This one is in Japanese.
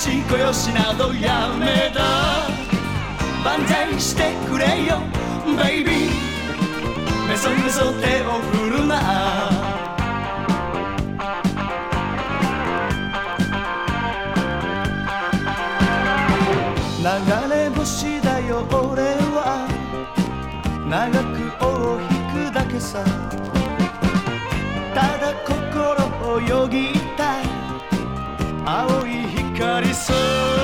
しこよしなどやめだ。万歳してくれよベイビー、メソメソ手を振るな。流れ星だよ俺は、長く尾を引くだけさ。ただ心をよぎった青い光さ。